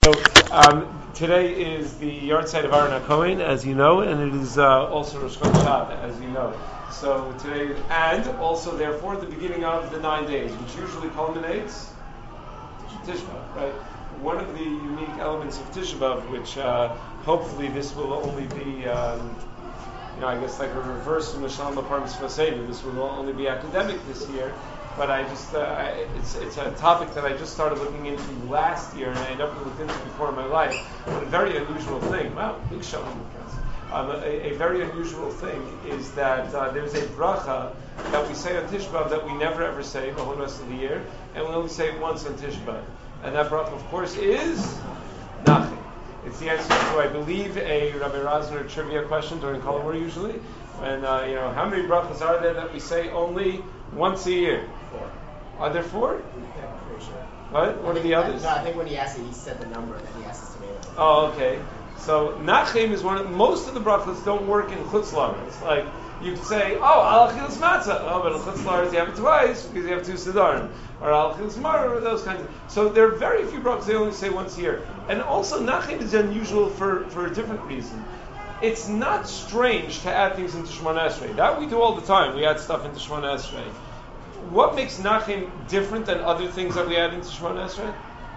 So today is the yard site of Aaron HaKohen, as you know, and it is also Rosh Chodesh, as you know. So today, and also therefore the beginning of the 9 days, which usually culminates Tisha B'Av, right? One of the unique elements of Tisha B'Av, which hopefully this will only be, I guess like a reverse from the Shalom Apartments Faseda. This will only be academic this year. But I just, it's a topic that I just started looking into last year, and I never looked into before in my life. But a very unusual thing, wow, big shalom. A very unusual thing is that there's a bracha that we say on Tisha B'Av that we never ever say the whole rest of the year, and we only say it once on Tisha B'Av. And that bracha, of course, is Nachem. It's the answer to, I believe, a Rabbi Rosner trivia question during Kol Hamoed usually. And, how many brachas are there that we say only once a year? 4. Are there 4? Yeah, pretty sure. What are the others? No, I think when he asked it, he said the number, and then he asked us to make it. Oh, okay. So Nachem is most of the brachas don't work in Chutz La'aretz. Like, you could say, Al Achilas Matzah. Oh, but in Chutz La'aretz you have it twice, because you have 2 Siddharim. Or Al Achilas Maror, or those kinds of... So there are very few brachas they only say once a year. And also, Nachem is unusual for a different reason. It's not strange to add things into Shemona Esrei. That we do all the time. We add stuff into Shemona Esrei. What makes Nachem different than other things that we add into Shemona Esrei?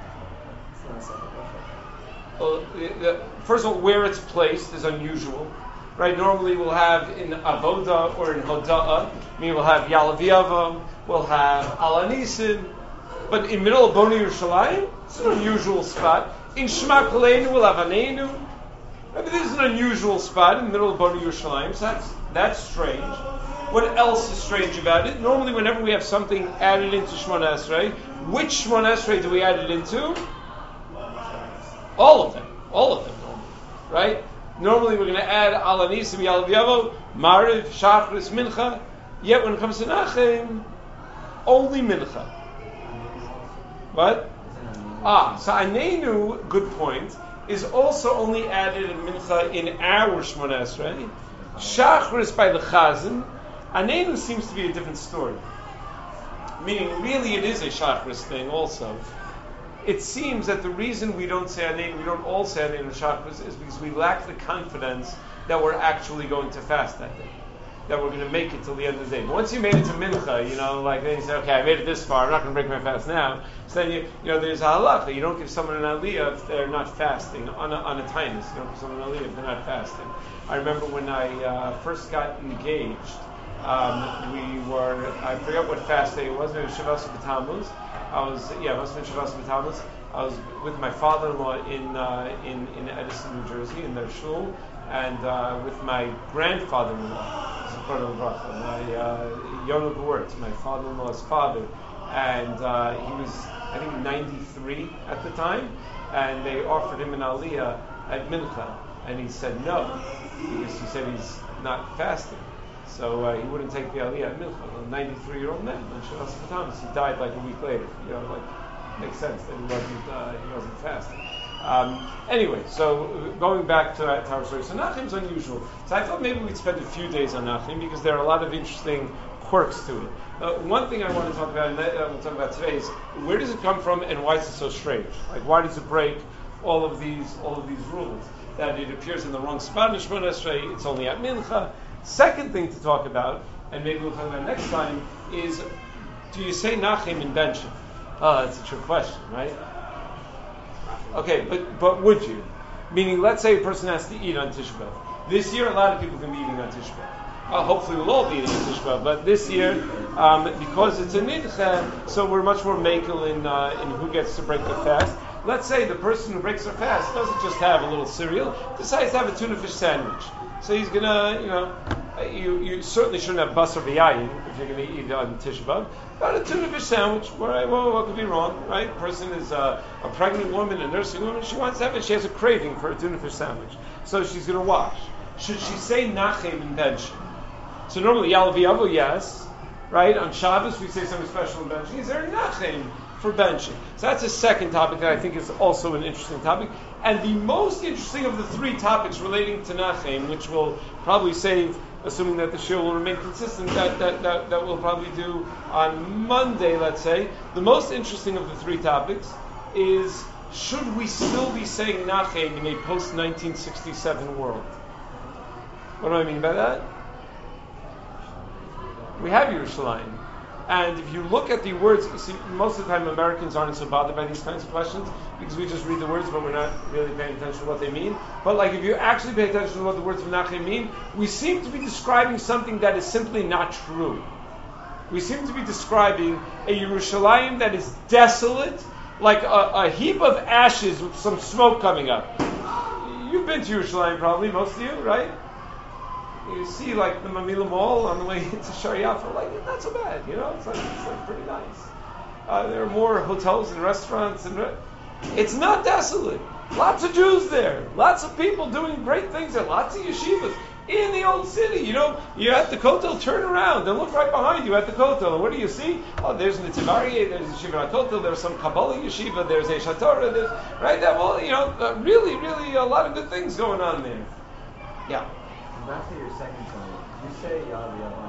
Well, first of all, where it's placed is unusual. Right? Normally we'll have in Avoda or in Hoda'ah, we'll have Yalav, we'll have Al Anisim, but in middle of Boni Yerushalayim, it's an unusual spot. In Shema Koleinu, we'll have Aneinu. Maybe this is an unusual spot in the middle of Boni Yerushalayim, so that's strange. What else is strange about it? Normally, whenever we have something added into Shemona Esrei, which Shemona Esrei do we add it into? All of them, normally, right? Normally, we're going to add Al Anisim, Yalav Yavo, Mariv, Shachris, Mincha. Yet, when it comes to Nachem, only Mincha. What? So Aneinu, good point, is also only added in Mincha in our Shemona Esrei. Shachris by the Chazan. Aneinu seems to be a different story. Meaning, really, it is a Shachris thing also. It seems that the reason we don't say Aneinu, we don't all say Aneinu Shachris, is because we lack the confidence that we're actually going to fast that day. That we're going to make it till the end of the day. But once you made it to Mincha, then you say, okay, I made it this far, I'm not going to break my fast now. So then, there's a halacha. You don't give someone an aliyah if they're not fasting, on a tinus. You don't give someone an aliyah if they're not fasting. I remember when I first got engaged, I forgot what fast day it was, maybe Shavas B'Tammuz. It must have been Shavas B'Tammuz. I was with my father-in-law in Edison, New Jersey, in their shul, and with my grandfather-in-law, my Yonah Gewurtz, my father-in-law's father, and he was, I think, 93 at the time, and they offered him an aliyah at Mincha, and he said no, because he said he's not fasting. So he wouldn't take the aliyah at Mincha. A 93-year-old man, and Shavas B'Tammuz, he died like a week later. Makes sense that he wasn't fasting. Anyway, so going back to our story, so Nachem's unusual. So I thought maybe we'd spend a few days on Nachem because there are a lot of interesting quirks to it. One thing I want to talk about, and we'll talk about today, is where does it come from and why is it so strange? Like, why does it break all of these rules? That it appears in the wrong spot in Shemona Esrei, it's only at Mincha. Second thing to talk about, and maybe we'll talk about next time, is do you say Nachem in Benchim? Oh, that's a trick question, right? Okay, but would you? Meaning, let's say a person has to eat on Tisha B'Av. This year, a lot of people can be eating on Tisha B'Av. Hopefully, we'll all be eating on Tisha B'Av. But this year, because it's a nidcha, so we're much more makel in who gets to break the fast. Let's say the person who breaks their fast doesn't just have a little cereal, decides to have a tuna fish sandwich. So he's gonna, you certainly shouldn't have basar v'yayin if you're going to eat on Tisha B'Av. But a tuna fish sandwich, what could be wrong, right? A person is a pregnant woman, a nursing woman, she wants to have it, she has a craving for a tuna fish sandwich. So she's going to wash. Should she say Nachem in Benchim? So normally, Yalav Yavo, yes, right? On Shabbos, we say something special in Benchim. Is there Nachem for benching? So that's a second topic that I think is also an interesting topic. And the most interesting of the 3 topics relating to Nachem, which we'll probably save, assuming that the show will remain consistent, that we'll probably do on Monday, let's say. The most interesting of the 3 topics is should we still be saying Nachem in a post-1967 world? What do I mean by that? We have Yerushalayim. And if you look at the words, you see, most of the time Americans aren't so bothered by these kinds of questions because we just read the words, but we're not really paying attention to what they mean. But like, if you actually pay attention to what the words of Nachem mean, we seem to be describing something that is simply not true. We seem to be describing a Yerushalayim that is desolate, like a heap of ashes with some smoke coming up. You've been to Yerushalayim probably, most of you, right? You see like the Mamila Mall on the way into Shar Yafa, like not so bad, you know, it's like pretty nice. There are more hotels and restaurants, and it's not desolate. Lots of Jews there, lots of people doing great things there, lots of yeshivas in the old city. You know, you're at the Kotel, turn around and look right behind you at the Kotel, and what do you see? Oh, there's Nitziv Aryeh, there's Yeshiva Kotel, there's some Kabbalah yeshiva, there's a Shatorah, there's right there. Well, you know, really a lot of good things going on there. Yeah. Back to your second point, you say Yad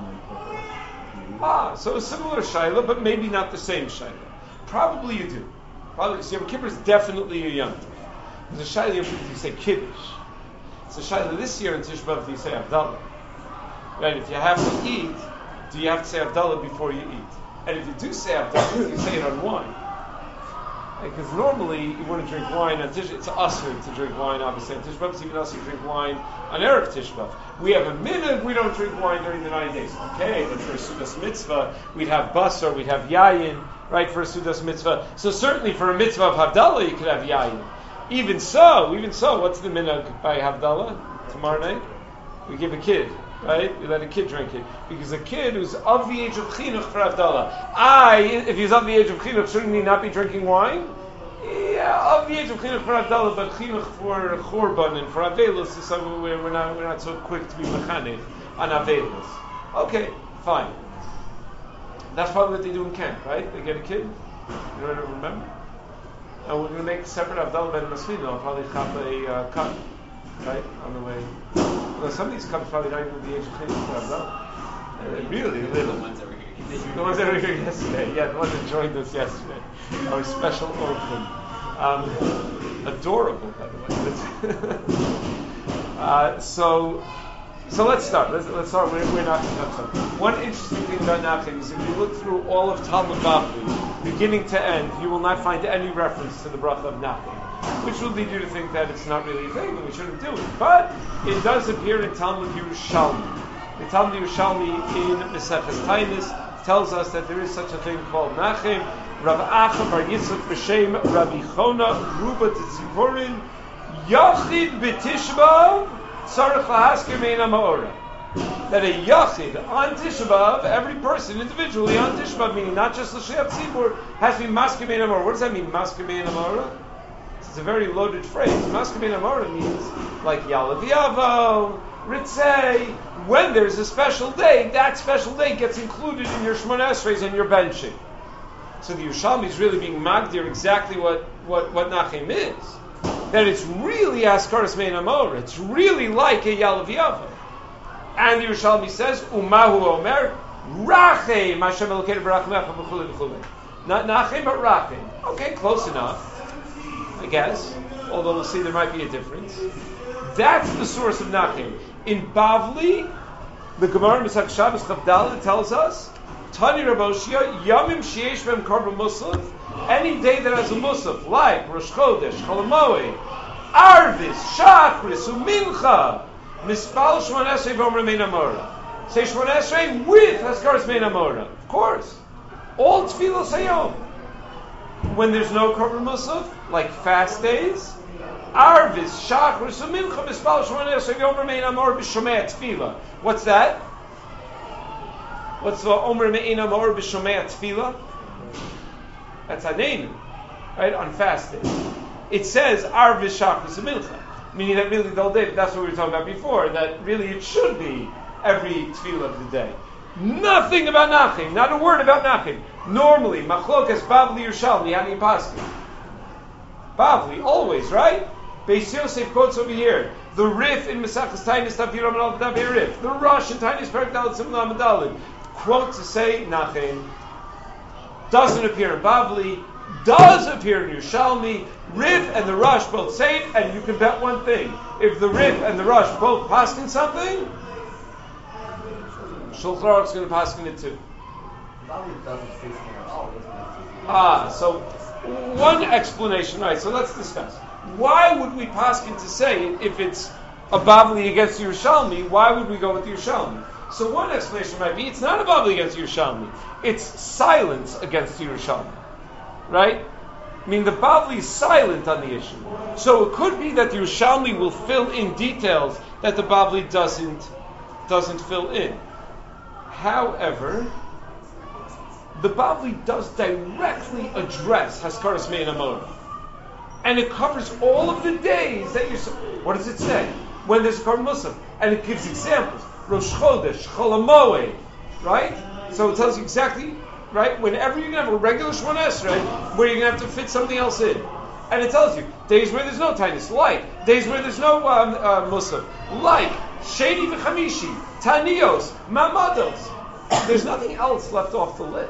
Yavam. So a similar Shaila, but maybe not the same Shaila. Probably you do. Probably, because Yom Kippur is definitely a Yom Tov. There's a Shaila Yom Kippur, you say Kiddush. It's a Shaila this year in Tisha B'Av, you say Havdalah. Right, if you have to eat, do you have to say Havdalah before you eat? And if you do say Havdalah, you say it on wine. Because normally you wouldn't drink wine on Tisha. It's usher to drink wine, obviously on Tisha B'Av. It's even usher to drink wine on Erev Tisha B'Av. We have a minhag, we don't drink wine during the 9 days. Okay, but for a Sudas Mitzvah, we'd have basar, we'd have yayin, right, for a Sudas Mitzvah. So certainly for a Mitzvah of Havdalah, you could have yayin. Even so, what's the minhag by Havdalah? Tomorrow night? We give a kid, right? We let a kid drink it. Because a kid who's of the age of chinuch for Havdalah. If he's of the age of chinuch, shouldn't he not be drinking wine? Yeah, of the age of chinuch for Havdalah, but chinuch for chorban and for avelus is something where we're not so quick to be mechanech on avelus. Okay, fine. That's probably what they do in camp, right? They get a kid. You don't remember? And we're going to make a separate Havdalah ben Masfina. I'll probably chop a cup, right, on the way. Well, some of these cups probably not even the age of chinuch for Havdalah. Really little. The ones that were here yesterday. Yeah, the ones that joined us yesterday. Our special open. Adorable, by the way. So let's start. Let's start. We're not going to touch on. One interesting thing about Nachem is if you look through all of Talmud Bavli, beginning to end, you will not find any reference to the bracha of Nachem, which will lead you to think that it's not really a thing and we shouldn't do it. But it does appear in Talmud Yerushalmi. The Talmud Yerushalmi in Maseches Tainis tells us that there is such a thing called Nachem. Rav Acha Bar Yitzchak b'Shem Rabbi Chona Ruba Tzipporin Yachid b'Tishbav Tzarech Lahasker Mein HaMaorah. That a Yachid on Tisha B'Av, every person individually on Tisha B'Av, meaning not just L'Shei HaTzibur, has to be Masker Mein HaMaorah. What does that mean, Masker Mein HaMaorah? It's a very loaded phrase. Masker Mein HaMaorah means like Yalav Yavo, Ritzei. When there's a special day, that special day gets included in your Shemona Esreis and your benching. So the Yerushalmi is really being magdir exactly what Nachem is. That it's really Askaras Mein HaMaorah. It's really like a Yalav Yavo. And the Yerushalmi says, Umahu Omer, Rachem Hashem Elokeinu B'Rachmecha B'chulei B'chulei. Not Nachem, but Rachem. Okay, close enough, I guess. Although we'll see there might be a difference. That's the source of Nachem. In Bavli, the Gemara Mesach Shabbos Chavdal tells us, Tani Raboshia, Yamim Sheyesh Bem Korban Musaf, any day that has a Musaf, like Rosh Chodesh, Chol HaMoed, Arvis, Shachris, Umincha, Mispal Shemon Esrei V'Omer Mein HaMaorah. Say Shemon Esrei with Haskaras Mein HaMaorah. Of course. All Tfilos Hayom. When there's no Korban Musaf, like fast days, Arvis, Shachris, Umincha, Mispal Shemon Esrei V'Omer Mein HaMaorah B'Shomei Tefillah. What's that? What's the Omer Mein HaMaorah B'Shomei Tefillah? That's Haneinu, right? On fast days. It says Arvis, Shachris, Umincha. Meaning that really the whole day, but that's what we were talking about before, that really it should be every tefillah of the day. Nothing about Nachem, not a word about Nachem. Normally, Machlokas, Bavli, Yerushalmi, Hani Paskin. Bavli, always, right? Beis Yosef quotes over here. The Rif in Mesachas Tainis Tav Yiram Al Tav Rif. The Rosh in Tainis Perek Dalet Simon Amadalid. Quote to say Nachem. Doesn't appear in Bavli. does appear in Yerushalmi. Rif and the Rush both say it, and you can bet one thing: if the Rif and the Rush both paskin something, Shulchan Aruch is going to paskin it too. So one explanation, right? So let's discuss. Why would we paskin to say it if it's a Bavli against Yerushalmi? Why would we go with Yerushalmi? So one explanation might be it's not a Bavli against Yerushalmi. It's silence against Yerushalmi, right? I mean, the Bavli is silent on the issue. So it could be that the Yerushalmi will fill in details that the Bavli doesn't fill in. However, the Bavli does directly address Haskaras Mein Amora. And it covers all of the days that you're... What does it say? When there's a Korban Musaf. And it gives examples. Rosh Chodesh, Chol HaMoed, right? So it tells you exactly, right? Whenever you're going to have a regular Shemona Esrei, where you're going to have to fit something else in. And it tells you, days where there's no Tainus, like. Days where there's no Musaf, like. Sheni v'chamishi, Tanios, Mamados. There's nothing else left off the list.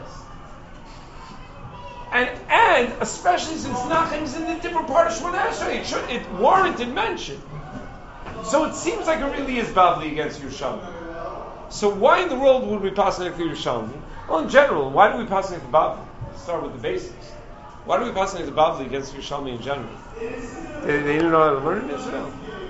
And especially since Nachem is in a different part of Shemona Esrei, it warranted mention. So it seems like it really is Bavli against Yerushalmi. So why in the world would we pass it to Yerushalmi? Well, in general, why do we pass it to Bavli? Let's start with the basics. Why do we pass it to Bavli against Yerushalmi in general? They didn't know how to learn in Israel.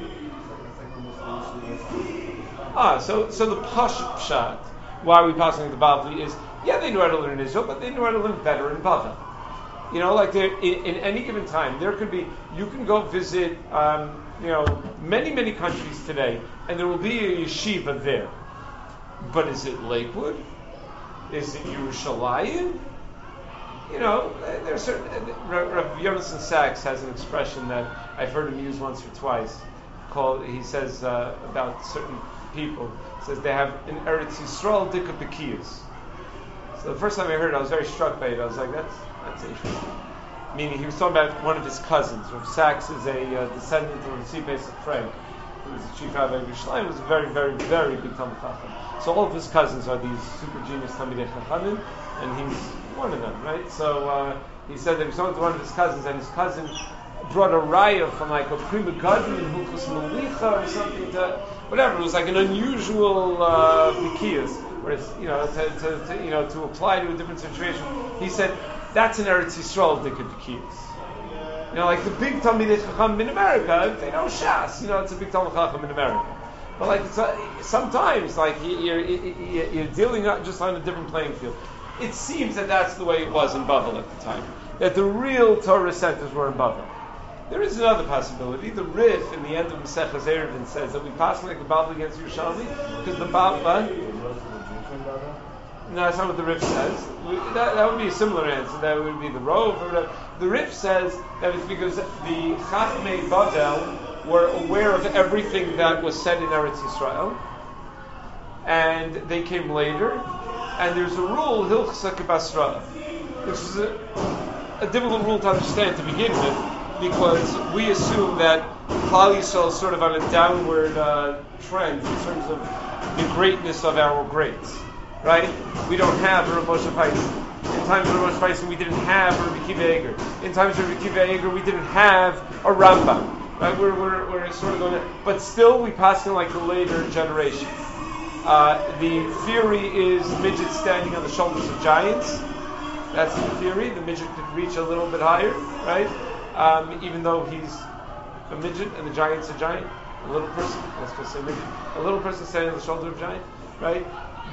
So the Pshat, why are we passing it to Bavli is, yeah, they knew how to learn in Israel, but they knew how to learn better in Bavel. You know, like in any given time, there could be, you can go visit, many, many countries today, and there will be a yeshiva there. But is it Lakewood? Is it Yerushalayim? You know, there's certain... Rav Yonason Sachs has an expression that I've heard him use once or twice. He says about certain people, says they have in Eretz Yisrael dika bekiyas. So the first time I heard it, I was very struck by it. I was like, that's interesting. Meaning he was talking about one of his cousins. Rav Sachs is a descendant of Rav Pesach Frank, who was the chief rabbi of Yerushalayim, was a very, very, very big Talmid Chacham. So all of his cousins are these super genius Talmidei Chachamim, and he's one of them, right? So he said that he was talking to one of his cousins, and his cousin brought a raya from like a Prima Gadim in Hilchos Melicha or something to whatever. It was like an unusual bikiyas, where it's, to apply to a different situation. He said that's an Eretz Yisrael bikiyas. You know, like the big Talmidei Chacham in America, they know Shas. You know, it's a big Talmid Chacham in America. But like sometimes, like you're dealing just on a different playing field. It seems that that's the way it was in Bavel at the time. That the real Torah centers were in Bavel. There is another possibility. The Rif in the end of Maseches Eruvin says that we pass like the Bavel against Yerushalmi because the Bavel. No, that's not what the Rif says. That would be a similar answer. That would be the Rov or whatever. The Rif says that it's because the Chachmei Bavel were aware of everything that was said in Eretz Yisrael, and they came later. And there's a rule, Hilchsa Kibasra, which is a difficult rule to understand to begin with, because we assume that Klal Yisrael is sort of on a downward trend in terms of the greatness of our greats, right? We don't have Rav Moshe Feinstein. In times of Rav Moshe Feinstein, we didn't have Rabbi Akiva Eiger. In times of Rabbi Akiva Eiger, we didn't have a Rambam. Right? We're sort of going, but still we pass in like the later generation. The theory is midgets standing on the shoulders of giants. That's the theory. The midget could reach a little bit higher, right? Even though he's a midget and the giant's a giant. A little person, let's just say midget. A little person standing on the shoulder of a giant, right?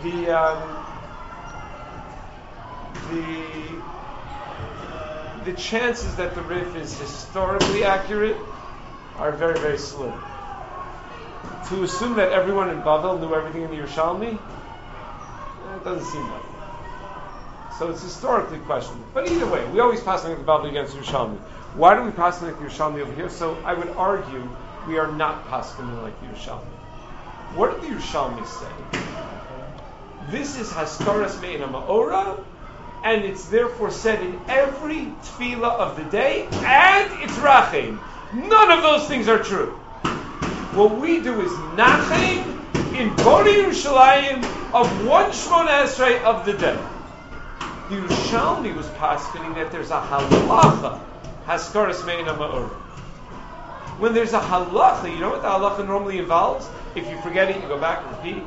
The chances that the Rif is historically accurate are very, very slim. To assume that everyone in Bavel knew everything in the Yerushalmi, it doesn't seem like it. So it's historically questionable. But either way, we always pass on the Bavel against Yerushalmi. Why do we pass on the Yerushalmi over here? So I would argue we are not passing like the Yerushalmi. What did the Yerushalmi say? This is Haskaras Me'ina Ma'ora, and it's therefore said in every tefillah of the day, and it's Rachem. None of those things are true. What we do is Nachem in Boni Yerushalayim of one Shemona Esrei of the day. The Yerushalmi was paskening that there's a halacha, haskaras meina ma'or. When there's a halacha, you know what the halacha normally involves? If you forget it, you go back and repeat.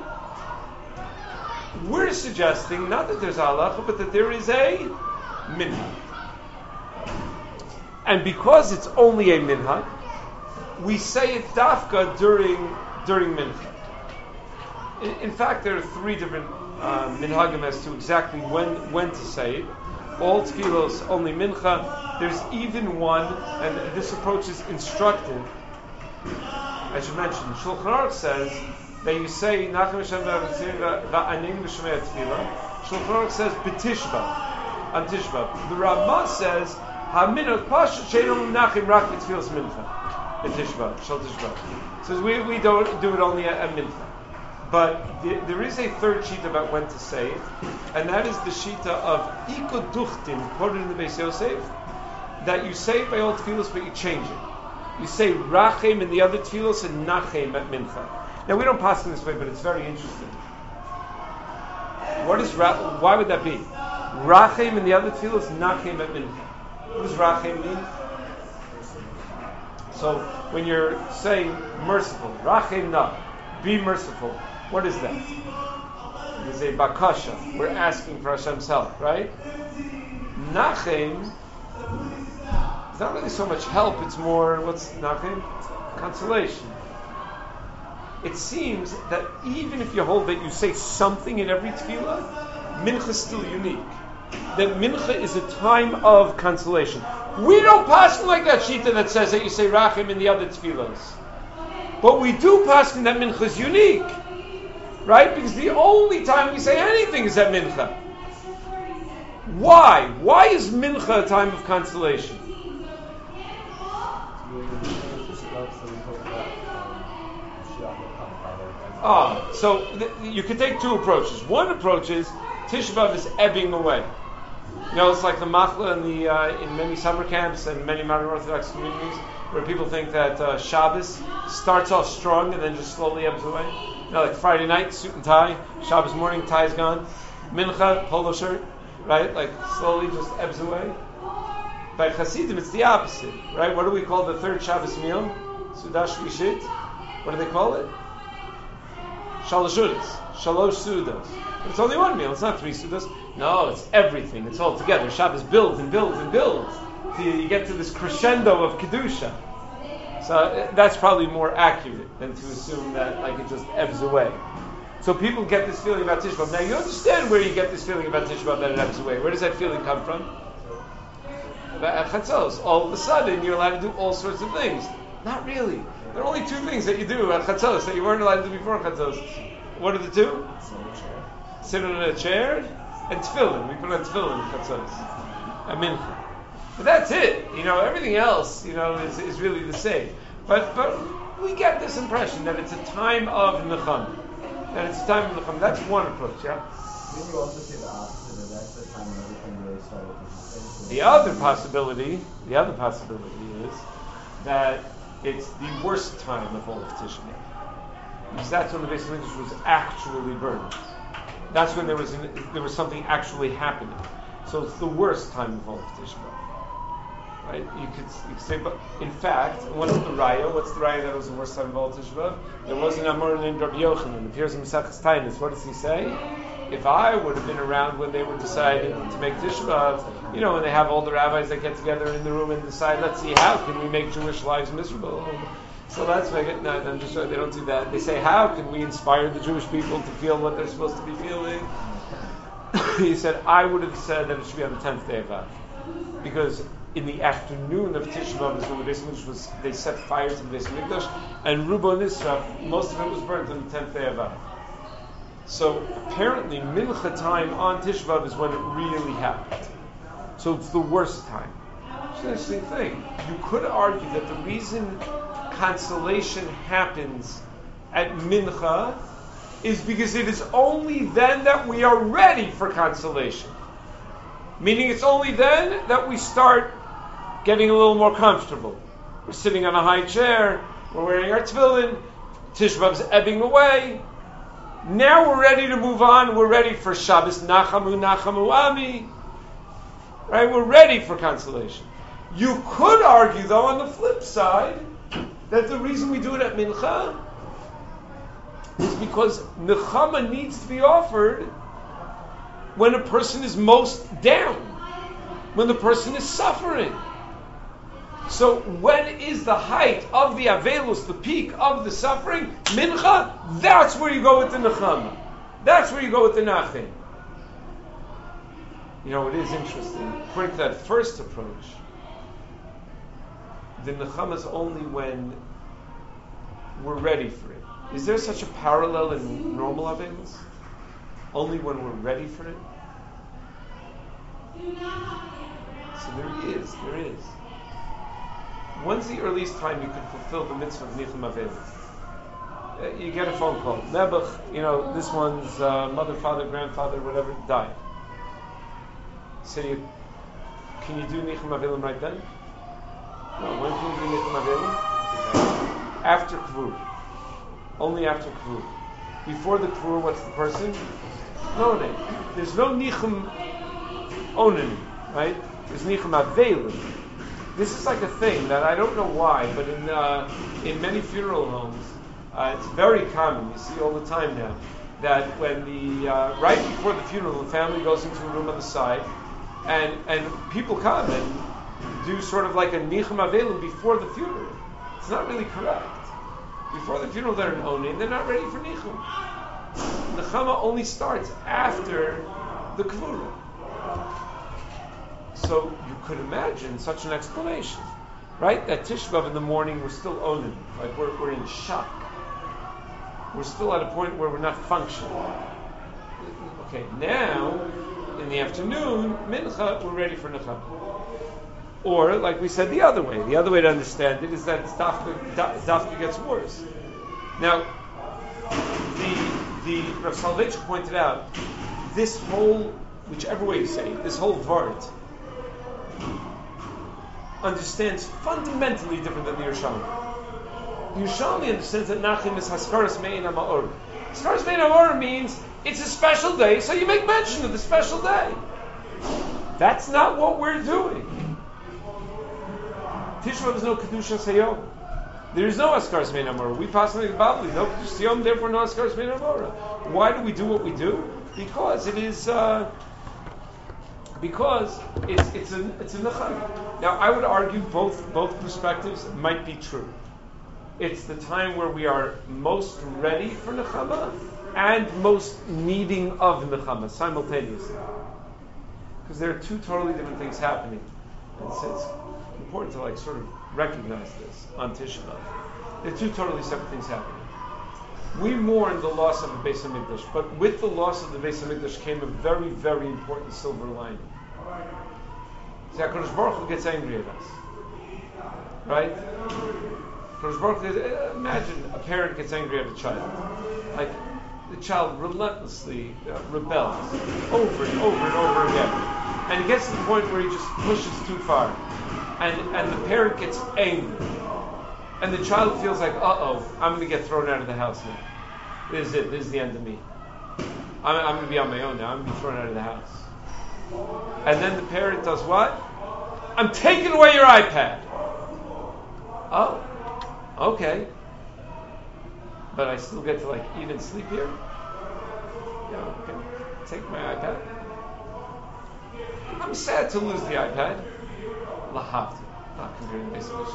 We're suggesting not that there's a halacha, but that there is a minhag. And because it's only a minhag, we say it dafka during mincha. In fact, there are three different minhagim as to exactly when to say it. All tefillos, only mincha. There's even one, and this approach is instructive. I should mention, Shulchan Aruch says that you say Nachem Hashem va'anin b'shmei tefillah. Shulchan Aruch says b'tishba, on Tishba. The Ramah says haminot pashat she'enom nachem rak b'tefillas mincha. B'tishba, shal tishba. Says we don't do it only at mincha. But there is a third sheet about when to say it, and that is the shita of Iko Duchtin, quoted in the Beis Yosef, that you say it by all tefillos, but you change it. You say Rachem in the other tefillos and Nachem at Mincha. Now we don't pass in this way, but it's very interesting. Why would that be? Rachem in the other tefillos, Nachem at Mincha. What does Rachem mean? So when you're saying merciful, Rachem na, be merciful. What is that? It is a bakasha. We're asking for Hashem's help, right? Nachem is not really so much help, it's more, what's Nachem? Consolation. It seems that even if you hold that you say something in every tefillah, mincha is still unique. That mincha is a time of consolation. We don't pass like that shita that says that you say Rachem in the other tefillahs. But we do pass in that mincha is unique. Right? Because the only time we say anything is at mincha. Why? Why is mincha a time of consolation? So you could take two approaches. One approach is Tisha B'Av is ebbing away. You know, it's like the machla in many summer camps and many modern Orthodox communities where people think that Shabbos starts off strong and then just slowly ebbs away. You know, like Friday night, suit and tie. Shabbos morning, tie's gone. Mincha, polo shirt, right? Like slowly just ebbs away. By Hasidim, it's the opposite, right? What do we call the third Shabbos meal? Sudash Rishit. What do they call it? Shalosh Sudas. But it's only one meal. It's not three Sudas. No, it's everything. It's all together. Shabbos builds and builds and builds. Till you get to this crescendo of Kedusha. So that's probably more accurate than to assume that like it just ebbs away. So people get this feeling about Tisha B'Av. Now you understand where you get this feeling about Tisha B'Av that it ebbs away. Where does that feeling come from? At Chatzos. All of a sudden you're allowed to do all sorts of things. Not really. There are only two things that you do at Chatzos that you weren't allowed to do before Chatzos. What are the two? Sit on a chair and tefillin. We put on tefillin in Chatzos. A mincha. But that's it. You know, everything else, you know, is really the same. But we get this impression that it's a time of nechama. That it's a time of nechama. That's one approach, yeah? Didn't you also say the opposite, that that's the time when everything really started to happen? The other possibility is that it's the worst time of all of Tisha B'Av. Because that's when the Beis Hamikdash was actually burned. That's when there was something actually happening. So it's the worst time of all of Tisha B'Av. Right? You could say, but in fact, what's the raya? What's the raya that was the worst time of all Tisha B'Av? There was an Amor named Rabbi Yochanan. It appears in Maseches Taanis. What does he say? If I would have been around when they were deciding to make Tisha B'Av, you know, when they have all the rabbis that get together in the room and decide, let's see, how can we make Jewish lives miserable? So let's make it. No, I'm just sure they don't do that. They say, how can we inspire the Jewish people to feel what they're supposed to be feeling? He said, I would have said that it should be on the 10th day of Av, because in the afternoon of Tisha B'Av is when the Beis Hamikdash was. They set fire to the Beis Hamikdash, and Rubo Nisraf, most of it was burnt on the 10th day of Av. So apparently, Mincha time on Tisha B'Av is when it really happened. So it's the worst time. It's an interesting thing. You could argue that the reason consolation happens at Mincha is because it is only then that we are ready for consolation. Meaning it's only then that we start getting a little more comfortable. We're sitting on a high chair, we're wearing our tefillin, Tisha B'Av is ebbing away. Now we're ready to move on, we're ready for Shabbos Nachamu Nachamu Ami. Right? We're ready for consolation. You could argue, though, on the flip side, that the reason we do it at Mincha is because Nechama needs to be offered when a person is most down, when the person is suffering. So when is the height of the Avelus, the peak of the suffering? Mincha, that's where you go with the Nechama. That's where you go with the Nachem. You know, it is interesting. According to that first approach, the Nechama is only when we're ready for it. Is there such a parallel in normal Avelus? Only when we're ready for it? So there is. When's the earliest time you can fulfill the mitzvah of Nichum Avelus? You get a phone call. Nebuch, this one's mother, father, grandfather, whatever, died. So can you do Nichum Avelim right then? No, when can you do Nichum Avelim? After Kvur. Only after Kvur. Before the Kvur, what's the person? No name. There's no Nichum Onen, right? There's Nichum Avelim. This is like a thing that I don't know why, but in many funeral homes, it's very common. You see all the time now that when the right before the funeral, the family goes into a room on the side, and people come and do sort of like a Nichum Avelim before the funeral. It's not really correct. Before the funeral, they're in Onin. They're not ready for Nichum. Nechama only starts after the Kvura. So you could imagine such an explanation, right? That Tisha B'Av in the morning we're still Onin, like we're in shock. We're still at a point where we're not functional. Okay, now in the afternoon, Mincha, we're ready for Nechama. Or, like we said, the other way to understand it is that it's dafka gets worse. Now, the Rav Soloveitchik pointed out, this whole, whichever way you say it, this whole Vart understands fundamentally different than the Yerushalmi. The Yerushalmi understands that Nachim is Haskaras Mein HaMa'or. Haskaras Mein HaMa'or means it's a special day, so you make mention of the special day. That's not what we're doing. Tisha B'Av is no Kedusha Hayom. There is no Haskaras Mein HaMa'or. We pass on the Babli, no Kedusha Hayom, therefore no Haskaras Mein HaMa'or. Why do we do what we do? Because it is it's a nechama. Now I would argue both perspectives might be true. It's the time where we are most ready for nechama and most needing of nechama simultaneously. Because there are two totally different things happening. And so it's important to sort of recognize this on Tisha B'Av. There are two totally separate things happening. We mourn the loss of the Beis Hamikdash, but with the loss of the Beis Hamikdash came a very, very important silver lining. See, HaKadosh Baruch Hu gets angry at us, right? HaKadosh Baruch Hu, imagine a parent gets angry at a child. Like, the child relentlessly rebels over and over and over again. And it gets to the point where he just pushes too far. And the parent gets angry. And the child feels like, I'm going to get thrown out of the house now. This is it. This is the end of me. I'm going to be on my own now. I'm going to be thrown out of the house. And then the parent does what? I'm taking away your iPad. Oh, okay. But I still get to eat and sleep here? Yeah, okay. Take my iPad. I'm sad to lose the iPad. Lahavti. Not converting basically.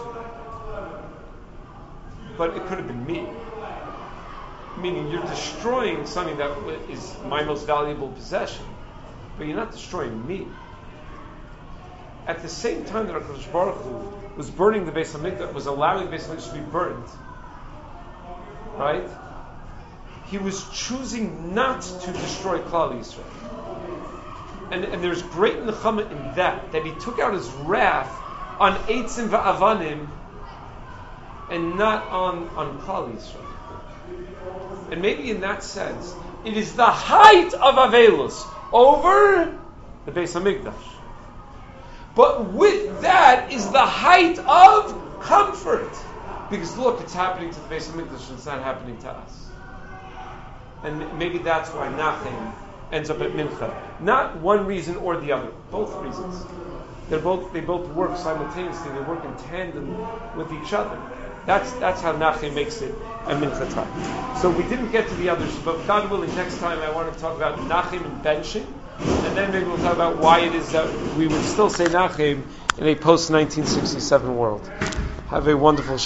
But it could have been me. Meaning you're destroying something that is my most valuable possession, but you're not destroying me. At the same time that HaKadosh Baruch Hu was burning the Beis Hamikdash, was allowing the Beis Hamikdash to be burned, right? He was choosing not to destroy Klal Yisrael. And there's great nechama in that he took out his wrath on Eitzim va'avanim and not on Klal Yisrael. And maybe in that sense, it is the height of Avelus over the Beis Hamikdash. But with that is the height of comfort. Because look, it's happening to the Beis Hamikdash and it's not happening to us. And maybe that's why Nachem ends up at mincha. Not one reason or the other, both reasons. They both work simultaneously. They work in tandem with each other. That's how Nachem makes it a mincha time. So we didn't get to the others, but God willing, next time I want to talk about Nachem and benching, and then maybe we'll talk about why it is that we would still say Nachem in a post-1967 world. Have a wonderful